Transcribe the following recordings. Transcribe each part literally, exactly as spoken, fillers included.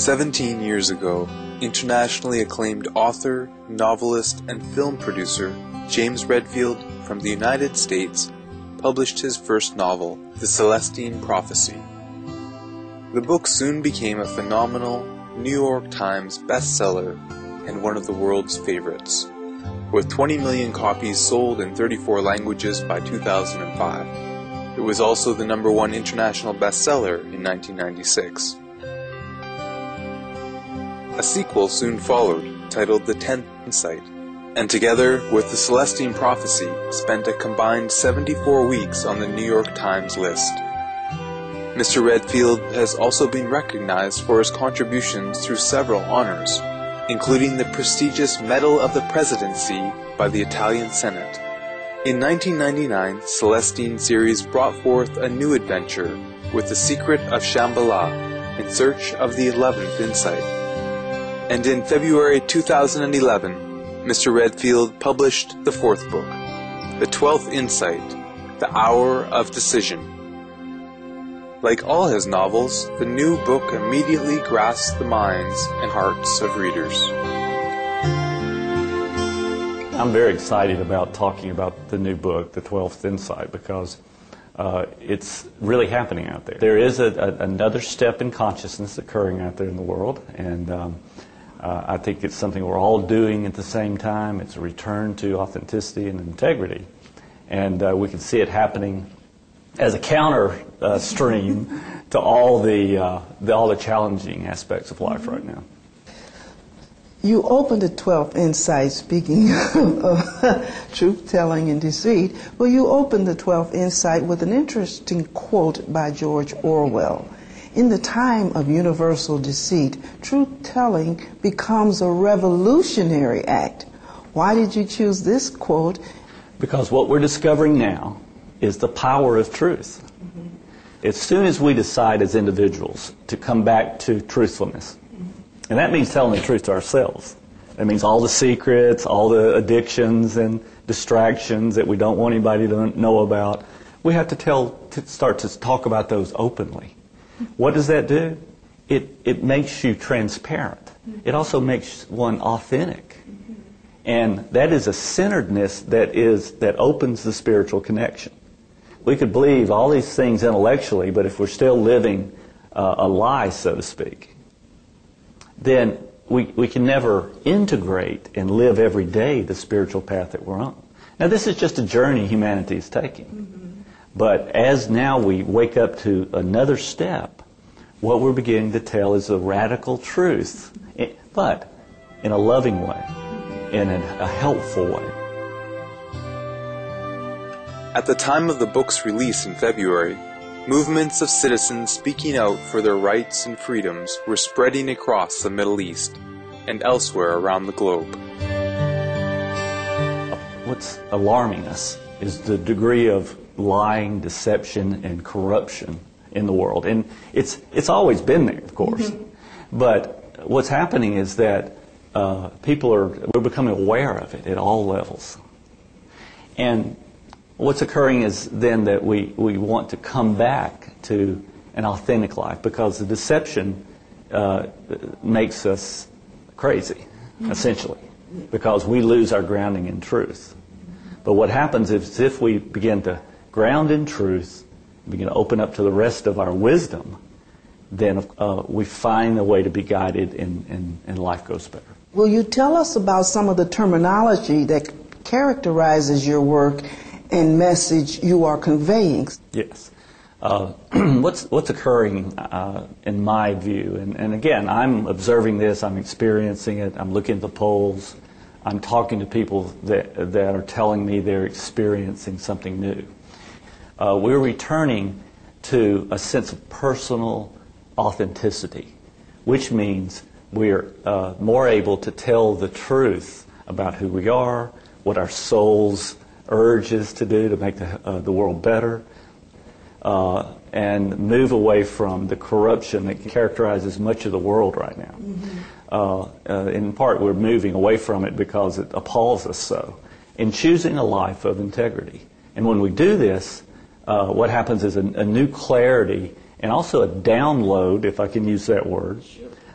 Seventeen years ago, internationally acclaimed author, novelist, and film producer James Redfield from the United States published his first novel, The Celestine Prophecy. The book soon became a phenomenal New York Times bestseller and one of the world's favorites, with twenty million copies sold in thirty-four languages by two thousand five. It was also the number one international bestseller in nineteen ninety-six. A sequel soon followed, titled The Tenth Insight, and together with The Celestine Prophecy, spent a combined seventy-four weeks on the New York Times list. Mister Redfield has also been recognized for his contributions through several honors, including the prestigious Medal of the Presidency by the Italian Senate. In nineteen ninety-nine, Celestine series brought forth a new adventure with The Secret of Shambhala in search of the eleventh insight. And in February two thousand eleven, Mister Redfield published the fourth book, The Twelfth Insight, The Hour of Decision. Like all his novels, the new book immediately grasped the minds and hearts of readers. I'm very excited about talking about the new book, The Twelfth Insight, because uh, it's really happening out there. There is a, a, another step in consciousness occurring out there in the world, and um, uh, I think it's something we're all doing at the same time. It's a return to authenticity and integrity, and uh, we can see it happening as a counter uh, stream to all the, uh, the all the challenging aspects of life right now. You opened the twelfth Insight, speaking of truth-telling and deceit. Well, you opened the twelfth Insight with an interesting quote by George Orwell. In the time of universal deceit, truth-telling becomes a revolutionary act. Why did you choose this quote? Because what we're discovering now is the power of truth. Mm-hmm. As soon as we decide as individuals to come back to truthfulness, and that means telling the truth to ourselves. That means all the secrets, all the addictions and distractions that we don't want anybody to know about. We have to tell, to start to talk about those openly. What does that do? It it makes you transparent. It also makes one authentic. And that is a centeredness that is that opens the spiritual connection. We could believe all these things intellectually, but if we're still living uh, a lie, so to speak, then we, we can never integrate and live every day the spiritual path that we're on. Now, this is just a journey humanity is taking. Mm-hmm. But as now we wake up to another step, what we're beginning to tell is a radical truth, but in a loving way, in a, a helpful way. At the time of the book's release in February, movements of citizens speaking out for their rights and freedoms were spreading across the Middle East and elsewhere around the globe. What's alarming us is the degree of lying, deception, and corruption in the world. And it's it's always been there, of course. Mm-hmm. But what's happening is that uh, people are, we're becoming aware of it at all levels. And what's occurring is then that we, we want to come back to an authentic life because the deception uh, makes us crazy, essentially, because we lose our grounding in truth. But what happens is if we begin to ground in truth, begin to open up to the rest of our wisdom, then uh, we find a way to be guided and, and, and life goes better. Will you tell us about some of the terminology that characterizes your work and message you are conveying? Yes. Uh, what's what's occurring uh, in my view, and, and again, I'm observing this, I'm experiencing it, I'm looking at the polls, I'm talking to people that, that are telling me they're experiencing something new. Uh, we're returning to a sense of personal authenticity, which means we're uh, more able to tell the truth about who we are, what our souls urges to do to make the, uh, the world better, uh, and move away from the corruption that characterizes much of the world right now. Mm-hmm. Uh, uh, in part, we're moving away from it because it appalls us so, in choosing a life of integrity. And when we do this, uh, what happens is a, a new clarity and also a download, if I can use that word,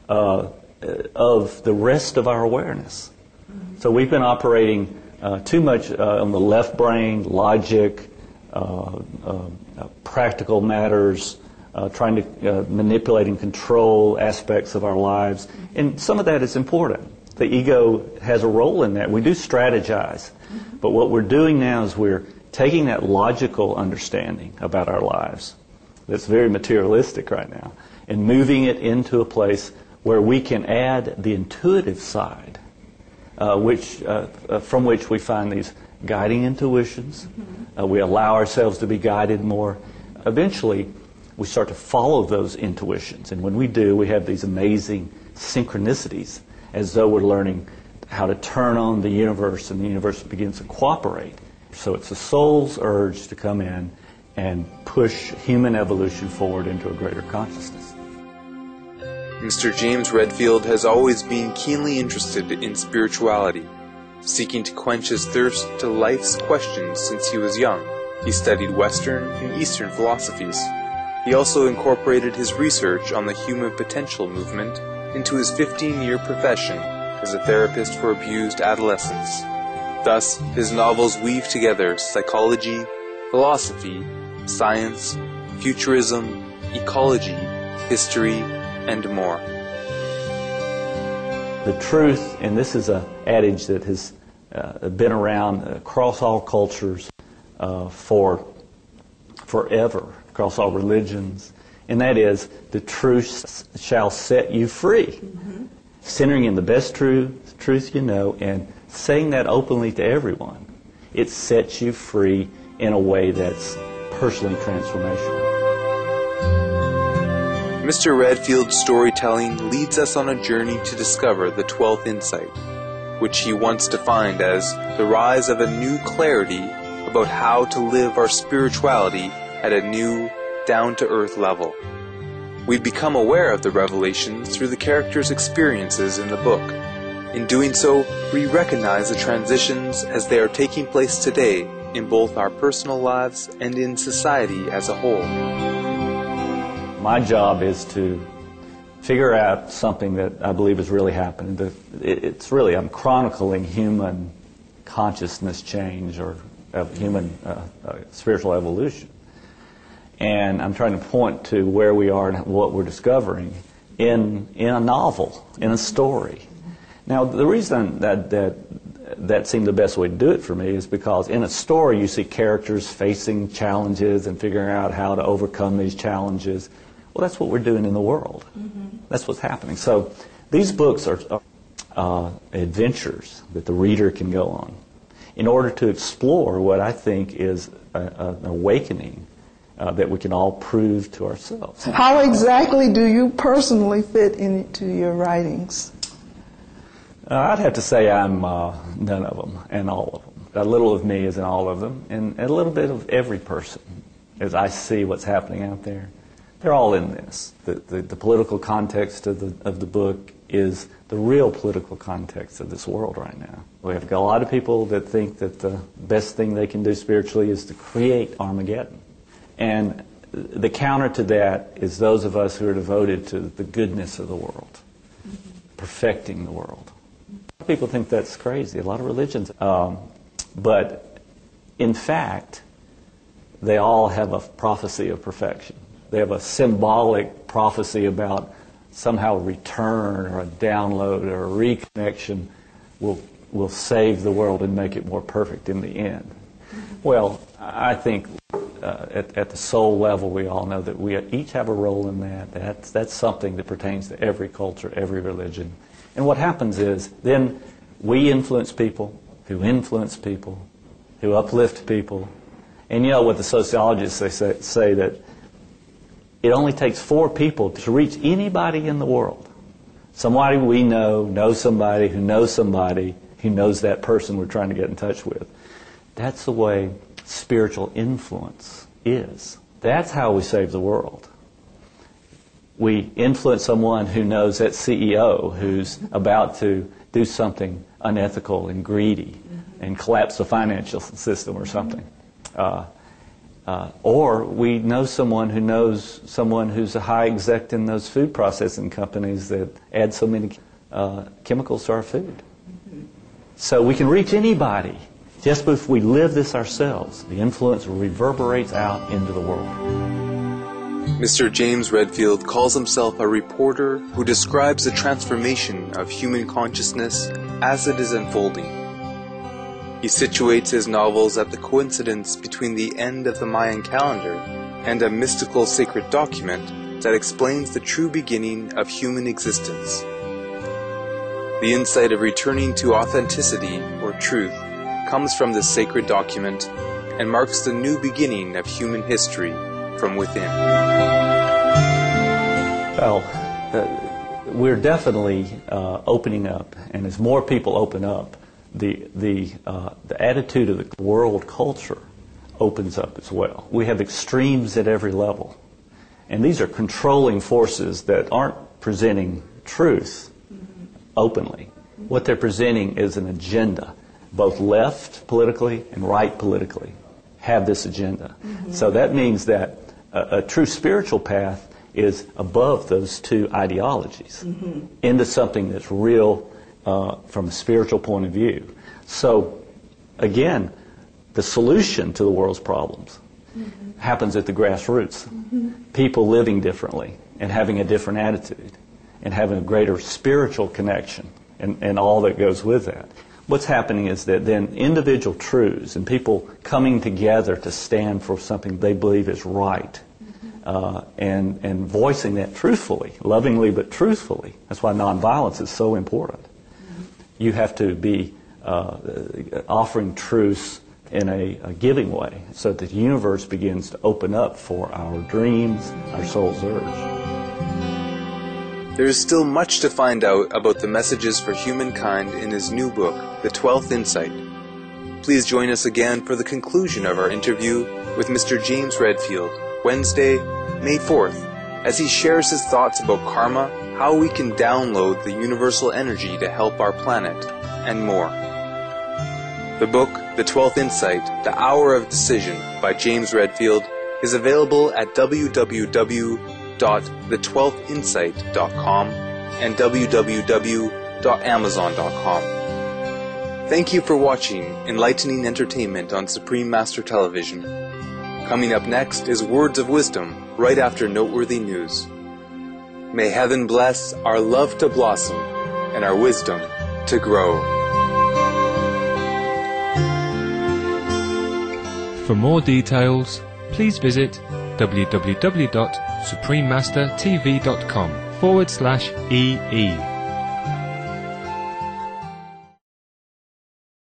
uh, of the rest of our awareness. So we've been operating uh, too much uh, on the left brain, logic, uh, uh, uh, practical matters, uh, trying to uh, manipulate and control aspects of our lives. And some of that is important. The ego has a role in that. We do strategize. But what we're doing now is we're taking that logical understanding about our lives that's very materialistic right now and moving it into a place where we can add the intuitive side, uh, which uh, uh, from which we find these guiding intuitions. Uh, we allow ourselves to be guided more. Eventually, we start to follow those intuitions. And when we do, we have these amazing synchronicities, as though we're learning how to turn on the universe, and the universe begins to cooperate. So it's the soul's urge to come in and push human evolution forward into a greater consciousness. Mister James Redfield has always been keenly interested in spirituality, seeking to quench his thirst to life's questions since he was young. He studied Western and Eastern philosophies. He also incorporated his research on the human potential movement into his fifteen-year profession as a therapist for abused adolescents. Thus, his novels weave together psychology, philosophy, science, futurism, ecology, history, and more. The truth, and this is an adage that has uh, been around across all cultures uh, for forever, across all religions, and that is, the truth shall set you free. Mm-hmm. Centering in the best truth, truth you know, and saying that openly to everyone, it sets you free in a way that's personally transformational. Mister Redfield's storytelling leads us on a journey to discover the twelfth insight, which he once defined as the rise of a new clarity about how to live our spirituality at a new, down-to-earth level. We become aware of the revelations through the characters' experiences in the book. In doing so, we recognize the transitions as they are taking place today in both our personal lives and in society as a whole. My job is to figure out something that I believe is really happening. It's really, I'm chronicling human consciousness change or human uh, uh, spiritual evolution. And I'm trying to point to where we are and what we're discovering in in a novel, in a story. Now, the reason that that that seemed the best way to do it for me is because in a story you see characters facing challenges and figuring out how to overcome these challenges. Well, that's what we're doing in the world. Mm-hmm. That's what's happening. So these books are, are uh, adventures that the reader can go on in order to explore what I think is a, a, an awakening Uh, that we can all prove to ourselves. How exactly do you personally fit into your writings? Uh, I'd have to say I'm uh, none of them and all of them. A little of me is in all of them, and, and a little bit of every person as I see what's happening out there. They're all in this. The, the, the political context of the, of the book is the real political context of this world right now. We have got a lot of people that think that the best thing they can do spiritually is to create Armageddon. And the counter to that is those of us who are devoted to the goodness of the world, mm-hmm. perfecting the world. People think that's crazy, a lot of religions. Um, but in fact, they all have a prophecy of perfection. They have a symbolic prophecy about somehow a return or a download or a reconnection will, will save the world and make it more perfect in the end. Mm-hmm. Well, I think uh, at, at the soul level, we all know that we each have a role in that. That's, that's something that pertains to every culture, every religion. And what happens is then we influence people who influence people, who uplift people. And you know what the sociologists they say, say that it only takes four people to reach anybody in the world. Somebody we know, knows somebody who knows somebody who knows that person we're trying to get in touch with. That's the way spiritual influence is. That's how we save the world. We influence someone who knows that C E O who's about to do something unethical and greedy and collapse the financial system or something. Uh, Uh, or we know someone who knows someone who's a high exec in those food processing companies that add so many uh, chemicals to our food. So we can reach anybody. Just if we live this ourselves, the influence reverberates out into the world. Mister James Redfield calls himself a reporter who describes the transformation of human consciousness as it is unfolding. He situates his novels at the coincidence between the end of the Mayan calendar and a mystical sacred document that explains the true beginning of human existence. The insight of returning to authenticity or truth comes from this sacred document and marks the new beginning of human history from within. Well, uh, we're definitely uh, opening up, and as more people open up, the the uh, the attitude of the world culture opens up as well. We have extremes at every level, and these are controlling forces that aren't presenting truth openly. What they're presenting is an agenda. Both left politically and right politically have this agenda. Mm-hmm. So that means that a, a true spiritual path is above those two ideologies, mm-hmm. into something that's real uh, from a spiritual point of view. So, again, the solution to the world's problems mm-hmm. happens at the grassroots. Mm-hmm. People living differently and having a different attitude and having a greater spiritual connection and, and all that goes with that. What's happening is that then individual truths and people coming together to stand for something they believe is right, uh, and, and voicing that truthfully, lovingly but truthfully. That's why nonviolence is so important. You have to be uh, offering truths in a, a giving way so that the universe begins to open up for our dreams, our soul's urge. There is still much to find out about the messages for humankind in his new book, The Twelfth Insight. Please join us again for the conclusion of our interview with Mister James Redfield, Wednesday, May fourth, as he shares his thoughts about karma, how we can download the universal energy to help our planet, and more. The book, The Twelfth Insight, The Hour of Decision by James Redfield, is available at w w w dot the twelfth insight dot com and w w w dot amazon dot com. Thank you for watching Enlightening Entertainment on Supreme Master Television. Coming up next is Words of Wisdom, right after noteworthy news. May heaven bless our love to blossom and our wisdom to grow. For more details, please visit w w w dot supreme master t v dot com forward slash E E.